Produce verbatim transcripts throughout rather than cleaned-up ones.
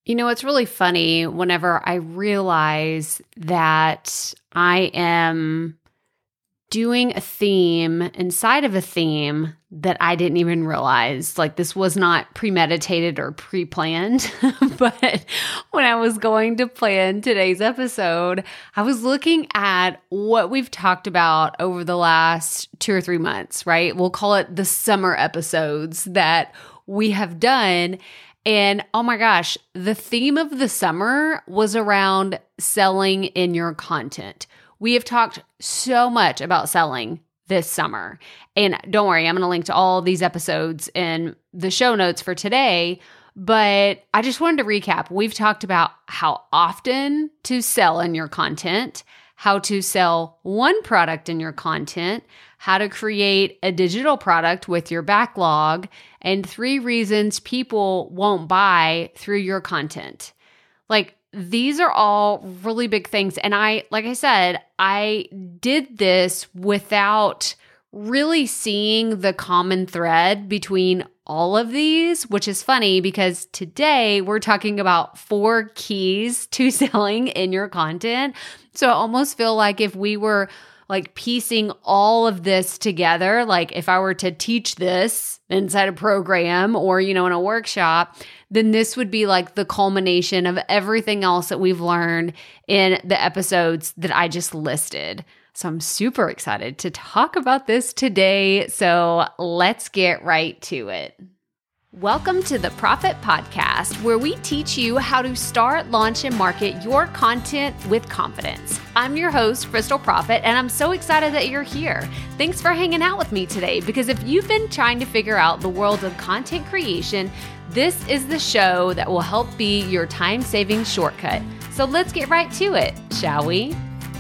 You know, it's really funny whenever I realize that I am doing a theme inside of a theme that I didn't even realize. Like, this was not premeditated or pre-planned. But when I was going to plan today's episode, I was looking at what we've talked about over the last two or three months, right? We'll call it the summer episodes that we have done. And oh my gosh, the theme of the summer was around selling in your content. We have talked so much about selling this summer. And don't worry, I'm going to link to all these episodes in the show notes for today. But I just wanted to recap. We've talked about how often to sell in your content, how to sell one product in your content, how to create a digital product with your backlog, and three reasons people won't buy through your content. Like, these are all really big things. And I, like I said, I did this without really seeing the common thread between all of these, which is funny because today we're talking about four keys to selling in your content. So I almost feel like if we were like piecing all of this together, like if I were to teach this inside a program or, you know, in a workshop, then this would be like the culmination of everything else that we've learned in the episodes that I just listed. So I'm super excited to talk about this today. So let's get right to it. Welcome to the Profit Podcast, where we teach you how to start, launch, and market your content with confidence. I'm your host, Crystal Profit, and I'm so excited that you're here. Thanks for hanging out with me today, because if you've been trying to figure out the world of content creation, this is the show that will help be your time-saving shortcut. So let's get right to it, shall we?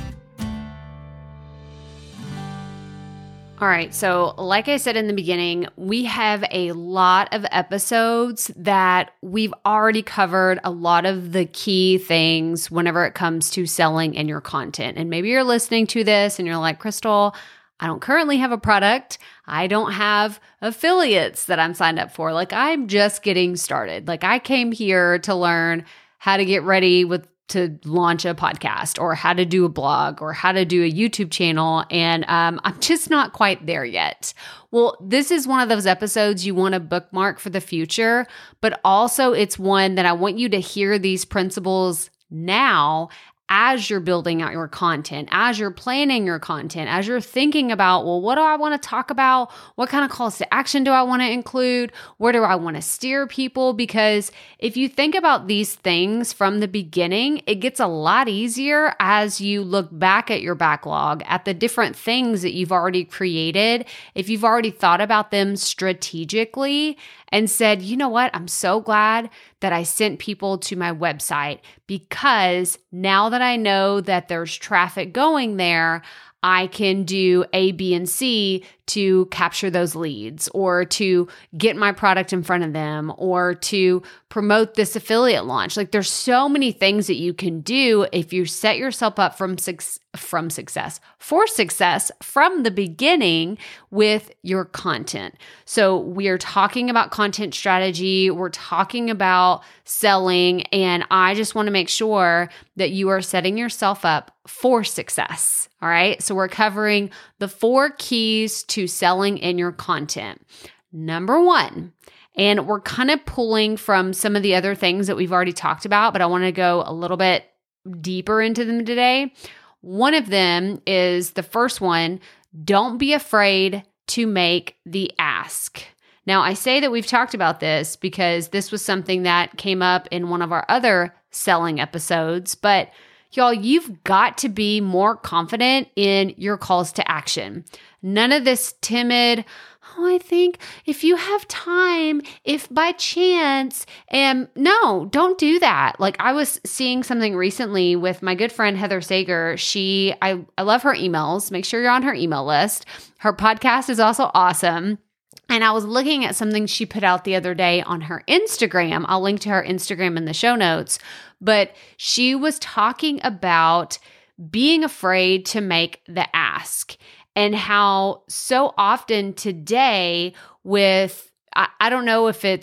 All right, so like I said in the beginning, we have a lot of episodes that we've already covered a lot of the key things whenever it comes to selling in your content. And maybe you're listening to this and you're like, Crystal, I don't currently have a product. I don't have affiliates that I'm signed up for. Like, I'm just getting started. Like, I came here to learn how to get ready with to launch a podcast or how to do a blog or how to do a YouTube channel. And um, I'm just not quite there yet. Well, this is one of those episodes you want to bookmark for the future, but also it's one that I want you to hear these principles now as you're building out your content, as you're planning your content, as you're thinking about, well, what do I want to talk about? What kind of calls to action do I want to include? Where do I want to steer people? Because if you think about these things from the beginning, it gets a lot easier as you look back at your backlog, at the different things that you've already created. If you've already thought about them strategically and said, you know what, I'm so glad that I sent people to my website, because now that I know that there's traffic going there, I can do A, B, and C to capture those leads, or to get my product in front of them, or to promote this affiliate launch. Like, there's so many things that you can do if you set yourself up from success, from success, for success from the beginning with your content. So we are talking about content strategy. We're talking about selling, and I just want to make sure that you are setting yourself up for success. All right. So we're covering the four keys to selling in your content. Number one, and we're kind of pulling from some of the other things that we've already talked about, but I want to go a little bit deeper into them today. One of them is the first one: don't be afraid to make the ask. Now, I say that we've talked about this because this was something that came up in one of our other selling episodes, but y'all, you've got to be more confident in your calls to action. None of this timid, oh, I think if you have time, if by chance, and no, don't do that. Like, I was seeing something recently with my good friend, Heather Sager. She, I, I love her emails. Make sure you're on her email list. Her podcast is also awesome. And I was looking at something she put out the other day on her Instagram. I'll link to her Instagram in the show notes. But she was talking about being afraid to make the ask, and how so often today with, I, I don't know if it's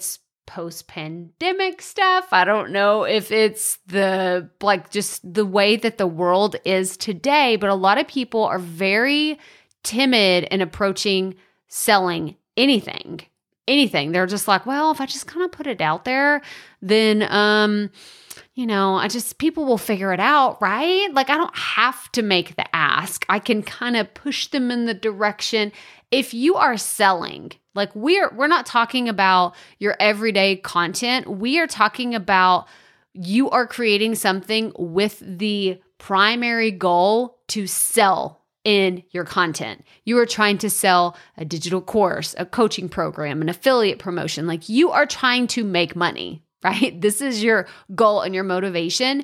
post-pandemic stuff. I don't know if it's the, like, just the way that the world is today, but a lot of people are very timid in approaching selling anything, anything. They're just like, well, if I just kind of put it out there, then, um, you know, I just, people will figure it out, right? Like, I don't have to make the ask. I can kind of push them in the direction. If you are selling, like we're, we're not talking about your everyday content. We are talking about you are creating something with the primary goal to sell in your content. You are trying to sell a digital course, a coaching program, an affiliate promotion. Like, you are trying to make money, right? This is your goal and your motivation.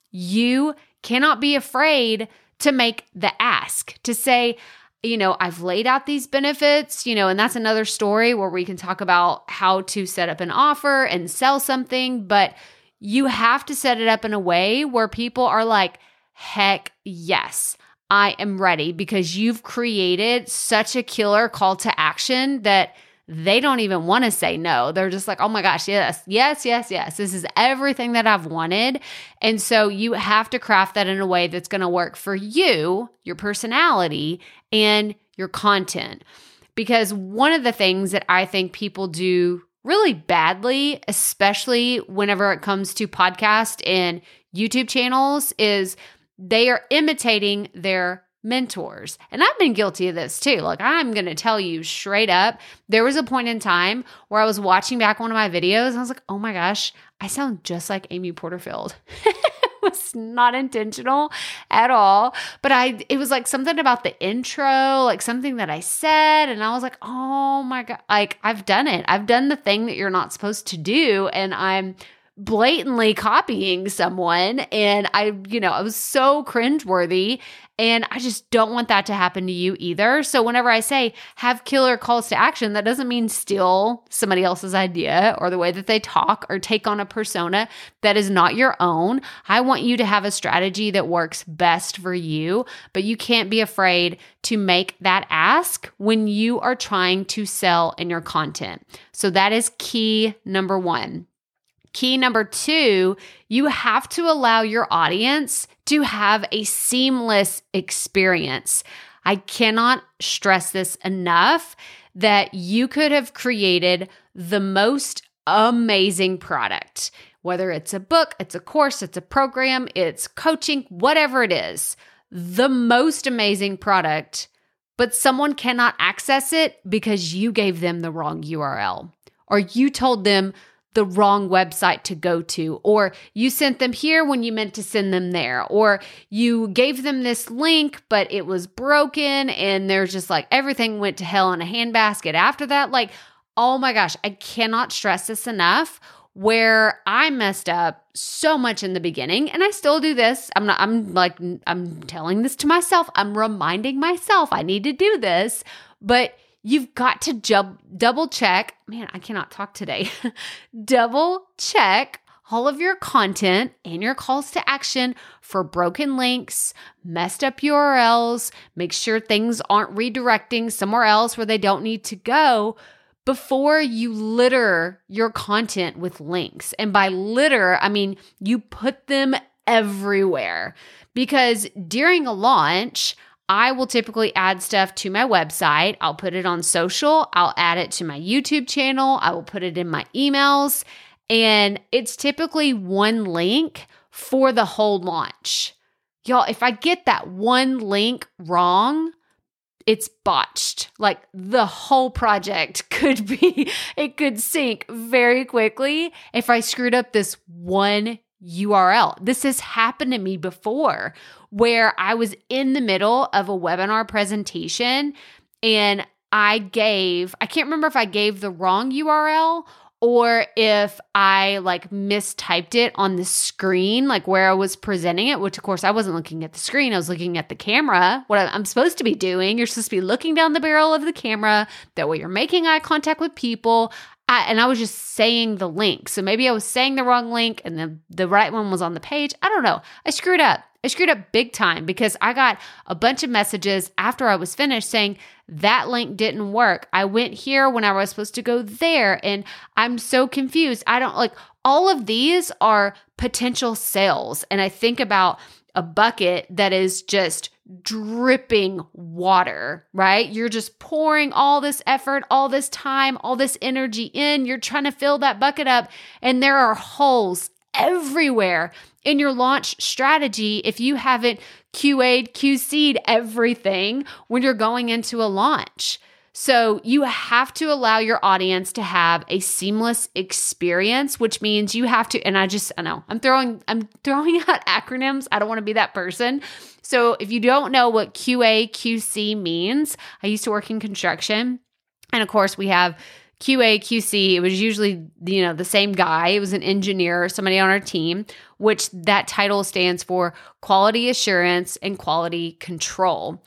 You cannot be afraid to make the ask, to say, you know, I've laid out these benefits, you know, and that's another story where we can talk about how to set up an offer and sell something, but you have to set it up in a way where people are like, heck yes, I am ready, because you've created such a killer call to action that they don't even want to say no. They're just like, oh my gosh, yes, yes, yes, yes. This is everything that I've wanted. And so you have to craft that in a way that's going to work for you, your personality, and your content. Because one of the things that I think people do really badly, especially whenever it comes to podcast and YouTube channels, is they are imitating their mentors. And I've been guilty of this too. Like, I'm going to tell you straight up, there was a point in time where I was watching back one of my videos and I was like, oh my gosh, I sound just like Amy Porterfield. It was not intentional at all. But I, it was like something about the intro, like something that I said. And I was like, oh my God, like I've done it. I've done the thing that you're not supposed to do. And I'm blatantly copying someone. And I, you know, I was so cringeworthy. And I just don't want that to happen to you either. So whenever I say have killer calls to action, that doesn't mean steal somebody else's idea or the way that they talk or take on a persona that is not your own. I want you to have a strategy that works best for you, but you can't be afraid to make that ask when you are trying to sell in your content. So that is key number one. Key number two, you have to allow your audience to have a seamless experience. I cannot stress this enough that you could have created the most amazing product, whether it's a book, it's a course, it's a program, it's coaching, whatever it is, the most amazing product, but someone cannot access it because you gave them the wrong U R L or you told them the wrong website to go to, or you sent them here when you meant to send them there, or you gave them this link, but it was broken and there's just like everything went to hell in a handbasket after that. Like, oh my gosh, I cannot stress this enough, where I messed up so much in the beginning, and I still do this. I'm not, I'm like, I'm telling this to myself. I'm reminding myself I need to do this, but you've got to jub- double check. Man, I cannot talk today. Double check all of your content and your calls to action for broken links, messed up U R Ls. Make sure things aren't redirecting somewhere else where they don't need to go before you litter your content with links. And by litter, I mean you put them everywhere. Because during a launch, I will typically add stuff to my website. I'll put it on social. I'll add it to my YouTube channel. I will put it in my emails. And it's typically one link for the whole launch. Y'all, if I get that one link wrong, it's botched. Like, the whole project could be, it could sink very quickly if I screwed up this one U R L. This has happened to me before, where I was in the middle of a webinar presentation and I gave, I can't remember if I gave the wrong U R L or if I like mistyped it on the screen, like where I was presenting it, which of course I wasn't looking at the screen. I was looking at the camera, what I'm supposed to be doing. You're supposed to be looking down the barrel of the camera. That way you're making eye contact with people. I, and I was just saying the link. So maybe I was saying the wrong link and the, the right one was on the page. I don't know. I screwed up. I screwed up big time because I got a bunch of messages after I was finished saying that link didn't work. I went here when I was supposed to go there and I'm so confused. I don't like all of these are potential sales. And I think about a bucket that is just dripping water, right? You're just pouring all this effort, all this time, all this energy in. You're trying to fill that bucket up and there are holes everywhere in your launch strategy if you haven't Q A'd, Q C'd everything when you're going into a launch. So you have to allow your audience to have a seamless experience, which means you have to, and I just, I know, I'm throwing, I'm throwing out acronyms. I don't want to be that person. So if you don't know what Q A, Q C means, I used to work in construction. And of course we have Q A, Q C, it was usually, you know, the same guy. It was an engineer, somebody on our team, which that title stands for quality assurance and quality control.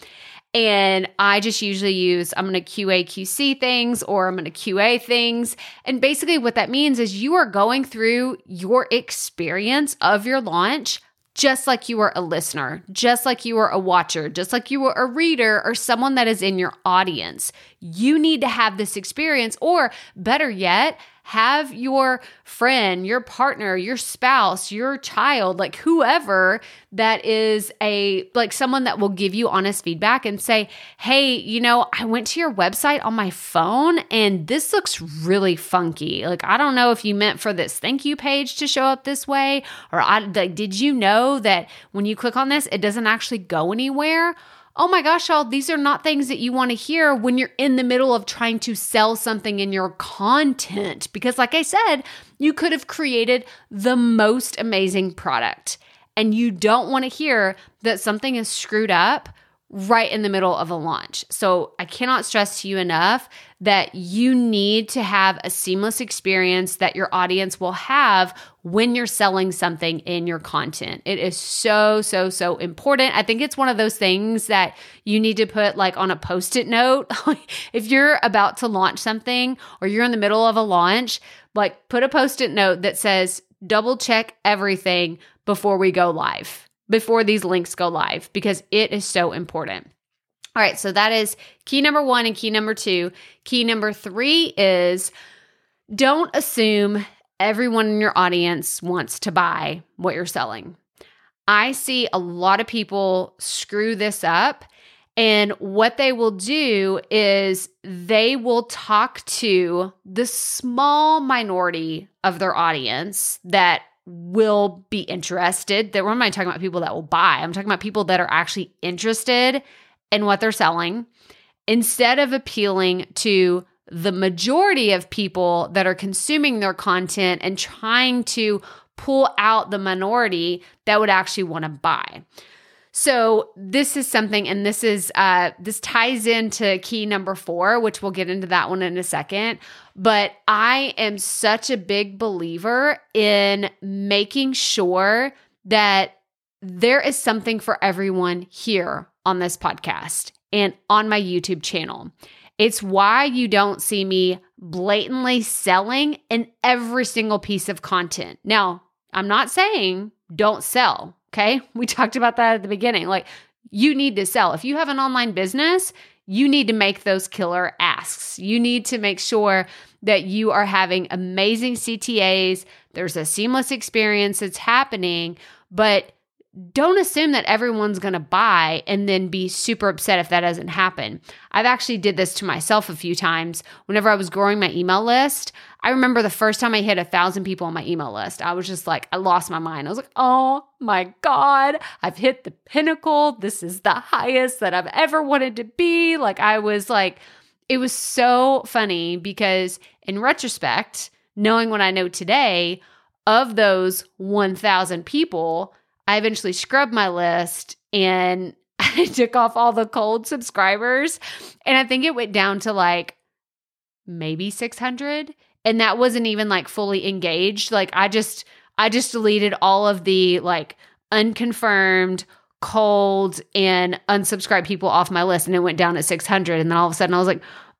And I just usually use, I'm going to Q A, Q C things, or I'm going to Q A things. And basically what that means is you are going through your experience of your launch just like you were a listener, just like you were a watcher, just like you were a reader or someone that is in your audience. You need to have this experience, or better yet, have your friend, your partner, your spouse, your child, like whoever that is a, like someone that will give you honest feedback and say, hey, you know, I went to your website on my phone and this looks really funky. Like, I don't know if you meant for this thank you page to show up this way, or I, like, did you know that when you click on this, it doesn't actually go anywhere? Oh my gosh, y'all, these are not things that you want to hear when you're in the middle of trying to sell something in your content. Because like I said, you could have created the most amazing product and you don't want to hear that something is screwed up right in the middle of a launch. So I cannot stress to you enough that you need to have a seamless experience that your audience will have when you're selling something in your content. It is so, so, so important. I think it's one of those things that you need to put like on a Post-it note. If you're about to launch something or you're in the middle of a launch, like put a Post-it note that says, double check everything before we go live, before these links go live, because it is so important. All right, so that is key number one and key number two. Key number three is don't assume everyone in your audience wants to buy what you're selling. I see a lot of people screw this up, and what they will do is they will talk to the small minority of their audience that will be interested. That, what am I talking about? People that will buy. I'm talking about people that are actually interested in what they're selling, instead of appealing to the majority of people that are consuming their content and trying to pull out the minority that would actually want to buy. So this is something, and this is uh, this ties into key number four, which we'll get into that one in a second. But I am such a big believer in making sure that there is something for everyone here on this podcast and on my YouTube channel. It's why you don't see me blatantly selling in every single piece of content. Now, I'm not saying don't sell, okay? We talked about that at the beginning. Like, you need to sell. If you have an online business, you need to make those killer asks. You need to make sure that you are having amazing C T As. There's a seamless experience that's happening, but don't assume that everyone's going to buy and then be super upset if that doesn't happen. I've actually did this to myself a few times. Whenever I was growing my email list, I remember the first time I hit a thousand people on my email list, I was just like, I lost my mind. I was like, oh my God, I've hit the pinnacle. This is the highest that I've ever wanted to be. Like, I was like, it was so funny because in retrospect, knowing what I know today, of those one thousand people, I eventually scrubbed my list and I took off all the cold subscribers. And I think it went down to like maybe six hundred. And that wasn't even like fully engaged. Like I just, I just deleted all of the like unconfirmed, cold, and unsubscribed people off my list. And it went down to six hundred. And then all of a sudden I was like,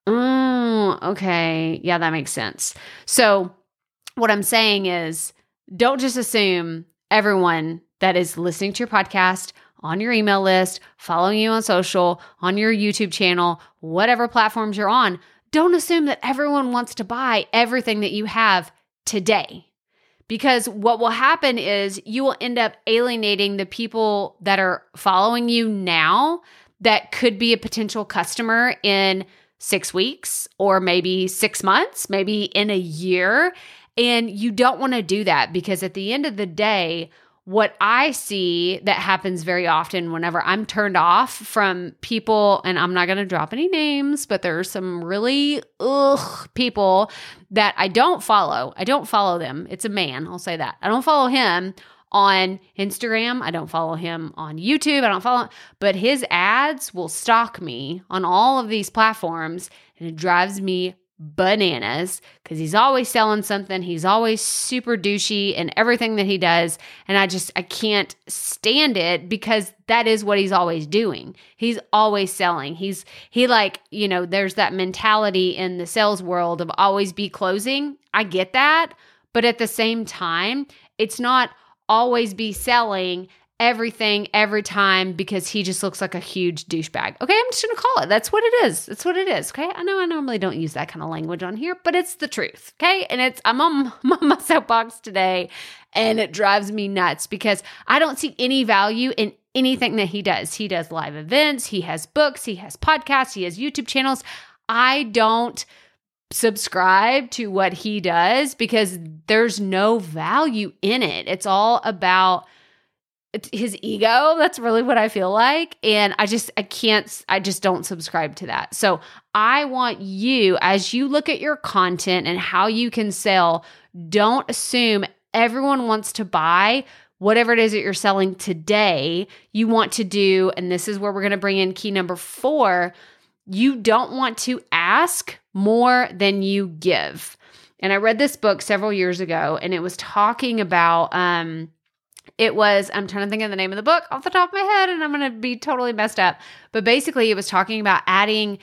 Oh, okay. Yeah, that makes sense. So what I'm saying is, don't just assume everyone that is listening to your podcast, on your email list, following you on social, on your YouTube channel, whatever platforms you're on, don't assume that everyone wants to buy everything that you have today. Because what will happen is you will end up alienating the people that are following you now that could be a potential customer in six weeks or maybe six months, maybe in a year. And you don't want to do that, because at the end of the day, what I see that happens very often whenever I'm turned off from people, and I'm not going to drop any names, but there are some really ugh people that I don't follow. I don't follow them. It's a man, I'll say that. I don't follow him on Instagram. I don't follow him on YouTube. I don't follow, but his ads will stalk me on all of these platforms, and it drives me bananas because he's always selling something. He's always super douchey in everything that he does. And I just, I can't stand it, because that is what he's always doing. He's always selling. He's, he like, you know, there's that mentality in the sales world of always be closing. I get that. But at the same time, it's not always be selling everything every time because he just looks like a huge douchebag. Okay, I'm just going to call it. That's what it is. That's what it is. Okay, I know I normally don't use that kind of language on here, but it's the truth. Okay, and it's I'm on, I'm on my soapbox today, and it drives me nuts because I don't see any value in anything that he does. He does live events. He has books. He has podcasts. He has YouTube channels. I don't subscribe to what he does because there's no value in it. It's all about his ego. That's really what I feel like. And I just, I can't, I just don't subscribe to that. So I want you, as you look at your content and how you can sell, don't assume everyone wants to buy whatever it is that you're selling today. You want to do, and this is where we're going to bring in key number four, you don't want to ask more than you give. And I read this book several years ago, and it was talking about, um, It was, I'm trying to think of the name of the book off the top of my head, and I'm going to be totally messed up. But basically, it was talking about adding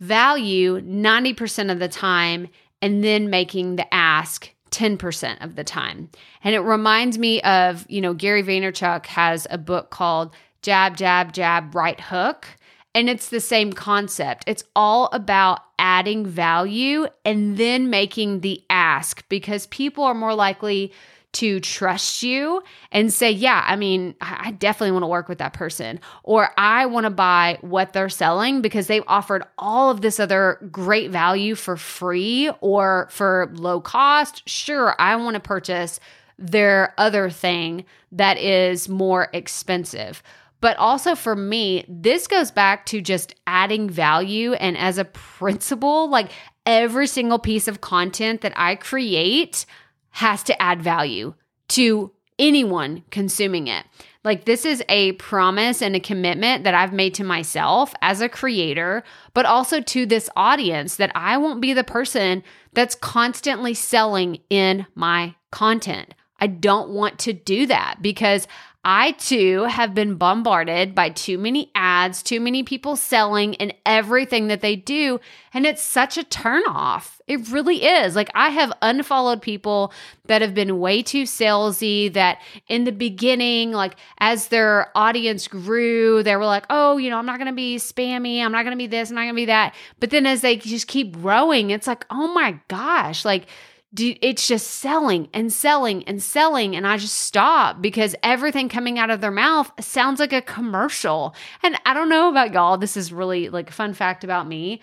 value ninety percent of the time and then making the ask ten percent of the time. And it reminds me of, you know, Gary Vaynerchuk has a book called Jab, Jab, Jab, Right Hook. And it's the same concept. It's all about adding value and then making the ask, because people are more likely to trust you and say, yeah, I mean, I definitely want to work with that person, or I want to buy what they're selling because they've offered all of this other great value for free or for low cost. Sure, I want to purchase their other thing that is more expensive. But also for me, this goes back to just adding value. And as a principle, like every single piece of content that I create has to add value to anyone consuming it. Like this is a promise and a commitment that I've made to myself as a creator, but also to this audience, that I won't be the person that's constantly selling in my content. I don't want to do that because I too have been bombarded by too many ads, too many people selling in everything that they do. And it's such a turnoff. It really is. Like I have unfollowed people that have been way too salesy, that in the beginning, like as their audience grew, they were like, oh, you know, I'm not going to be spammy. I'm not going to be this. I'm not going to be that. But then as they just keep growing, it's like, oh my gosh, like, Dude, it's just selling and selling and selling. And I just stop because everything coming out of their mouth sounds like a commercial. And I don't know about y'all. This is really like a fun fact about me.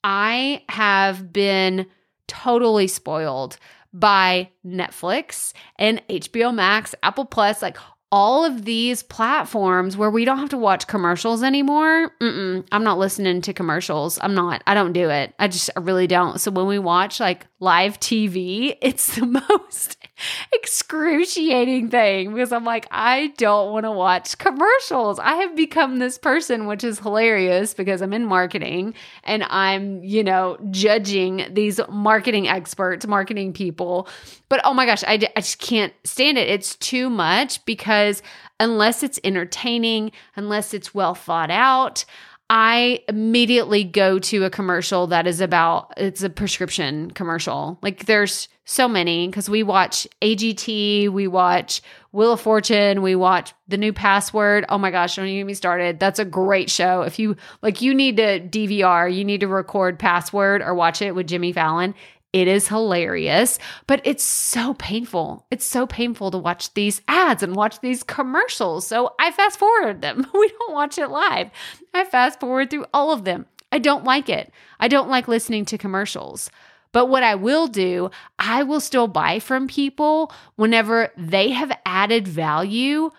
I have been totally spoiled by Netflix and H B O Max, Apple Plus, like all of these platforms where we don't have to watch commercials anymore. Mm-mm, I'm not listening to commercials. I'm not. I don't do it. I just I really don't. So when we watch like live T V, it's the most excruciating thing because I'm like, I don't want to watch commercials. I have become this person, which is hilarious because I'm in marketing and I'm, you know, judging these marketing experts, marketing people. But oh my gosh, I, I just can't stand it. It's too much because unless it's entertaining, unless it's well thought out, I immediately go to a commercial that is about, it's a prescription commercial. Like there's so many because we watch A G T, we watch Wheel of Fortune, we watch The New Password. Oh my gosh, don't even get me started. That's a great show. If you like, you need to D V R, you need to record Password or watch it with Jimmy Fallon. It is hilarious, but it's so painful. It's so painful to watch these ads and watch these commercials. So I fast forward them. We don't watch it live. I fast forward through all of them. I don't like it. I don't like listening to commercials. But what I will do, I will still buy from people whenever they have added value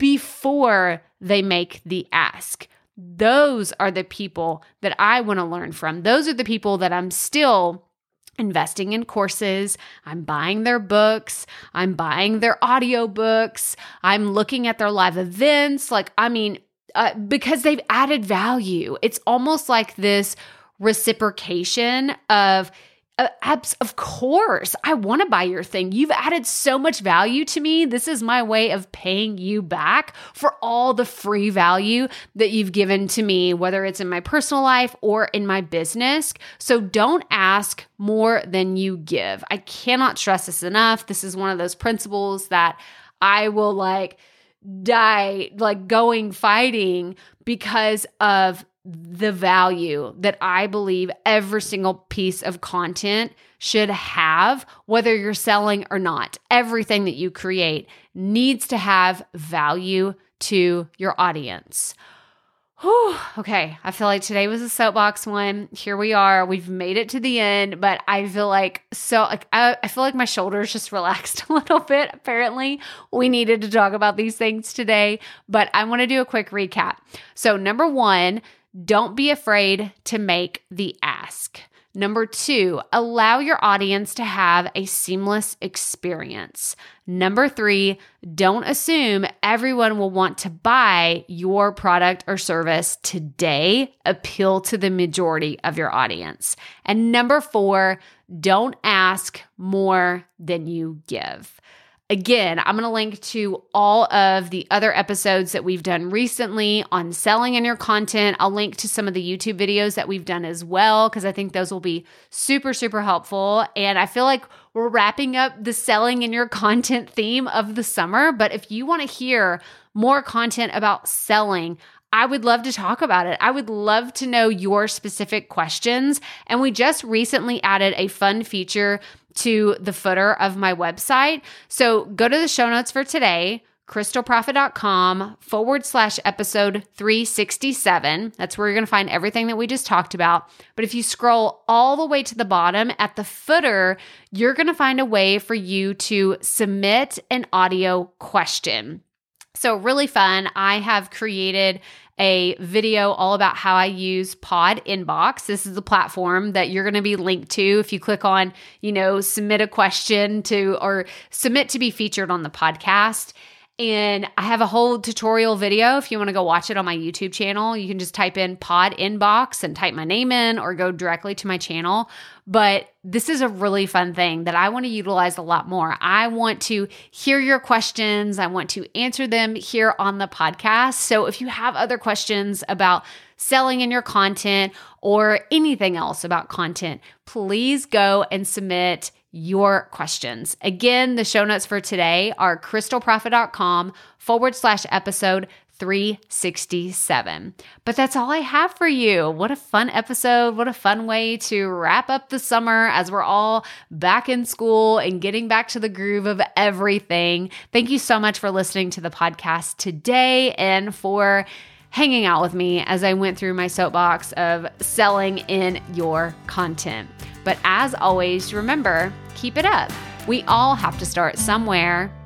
before they make the ask. Those are the people that I want to learn from. Those are the people that I'm still investing in courses. I'm buying their books. I'm buying their audiobooks. I'm looking at their live events. Like, I mean, uh, because they've added value. It's almost like this reciprocation of, uh, abs- of course, I want to buy your thing. You've added so much value to me. This is my way of paying you back for all the free value that you've given to me, whether it's in my personal life or in my business. So don't ask more than you give. I cannot stress this enough. This is one of those principles that I will like die, like going fighting because of the value that I believe every single piece of content should have, whether you're selling or not. Everything that you create needs to have value to your audience. Whew, okay, I feel like today was a soapbox one. Here we are. We've made it to the end, but I feel like so like I, I feel like my shoulders just relaxed a little bit. Apparently, we needed to talk about these things today, but I want to do a quick recap. So, number one, don't be afraid to make the ask. Number two, allow your audience to have a seamless experience. Number three, don't assume everyone will want to buy your product or service today. Appeal to the majority of your audience. And number four, don't ask more than you give. Again, I'm going to link to all of the other episodes that we've done recently on selling in your content. I'll link to some of the YouTube videos that we've done as well, because I think those will be super, super helpful. And I feel like we're wrapping up the selling in your content theme of the summer. But if you want to hear more content about selling, I would love to talk about it. I would love to know your specific questions. And we just recently added a fun feature to the footer of my website. So go to the show notes for today, crystalprofit.com forward slash episode 367. That's where you're going to find everything that we just talked about. But if you scroll all the way to the bottom at the footer, you're going to find a way for you to submit an audio question. So really fun. I have created a video all about how I use Pod Inbox. This is the platform that you're going to be linked to if you click on, you know, submit a question to or submit to be featured on the podcast. And I have a whole tutorial video. If you want to go watch it on my YouTube channel, you can just type in Pod Inbox and type my name in or go directly to my channel. But this is a really fun thing that I want to utilize a lot more. I want to hear your questions. I want to answer them here on the podcast. So if you have other questions about selling in your content or anything else about content, please go and submit your questions. Again, the show notes for today are crystalprofit.com forward slash episode 367. But that's all I have for you. What a fun episode. What a fun way to wrap up the summer as we're all back in school and getting back to the groove of everything. Thank you so much for listening to the podcast today and for hanging out with me as I went through my soapbox of selling in your content. But as always, remember, keep it up. We all have to start somewhere.